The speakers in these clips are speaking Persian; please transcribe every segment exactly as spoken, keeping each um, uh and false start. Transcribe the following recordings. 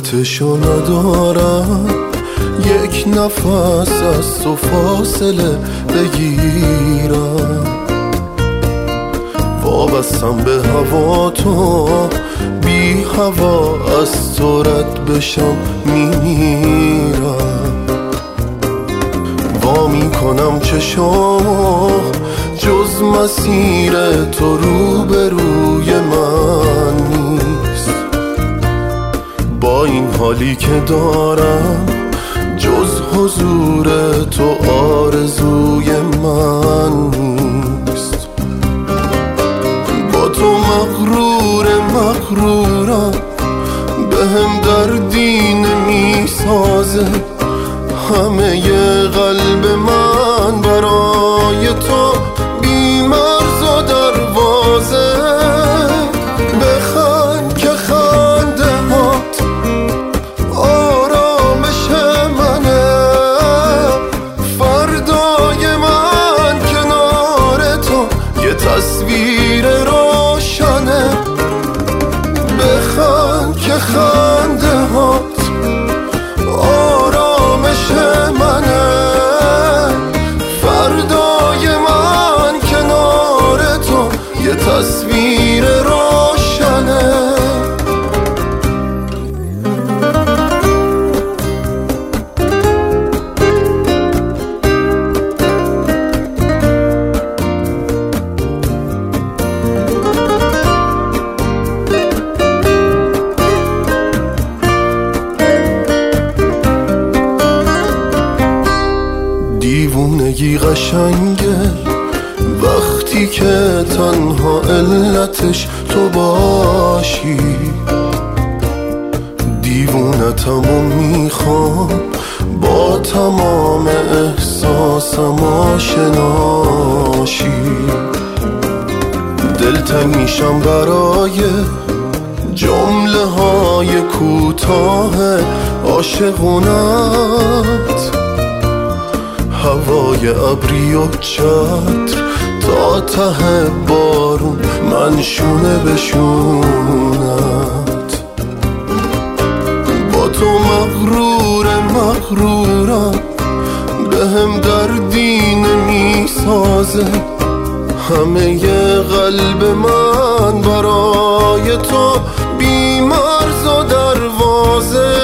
طاقتشو ندارم یک نفس از تو فاصله بگیرم. وابستم به هوا تو، بی هوا از تو رد بشم میمیرم. وا میکنم چشامو جز مسیر تو روبروی من نیست. با این حالی که دارم جز حضور تو آرزوی من نیست. با تو مغرور مغرورم، بهم دردی نمیسازه. همه ی قلب من برای تو بی‌مرز و دروازه. بخند که خنده هات آرامش منه. فردای من کنار تو یه تصویر روشنه. بخند که خنده هات آرامش منه. فردای من کنار تو یه تصویر روشنه. دیوونگی قشنگه وقتی که تنها علتش تو باشی. دیوونتمو میخوام با تمام احساسم آشناشی. دلتنگ میشم برای جمله های کوتاه عاشقونت. هوای ابری و چتر تا ته بارون من شونه بشونت. با تو مغرور مغرورم، بهم دردی نمیسازه. همه ی قلب من برای تو بی‌مرز و دروازه.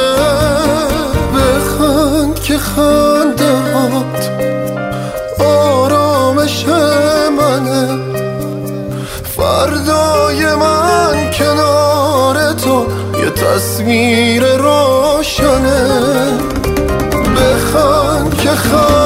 بخند که خنده هات آرامش منه. فردای من کنار تو یه تصویر روشنه. بخند که خنده